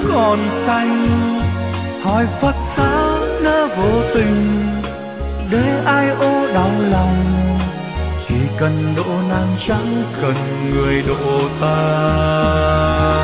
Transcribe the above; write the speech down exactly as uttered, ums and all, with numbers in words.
còn xanh. Hỏi Phật sao nỡ vô tình để ai ô đau lòng, chỉ cần độ nàng chẳng cần người độ ta.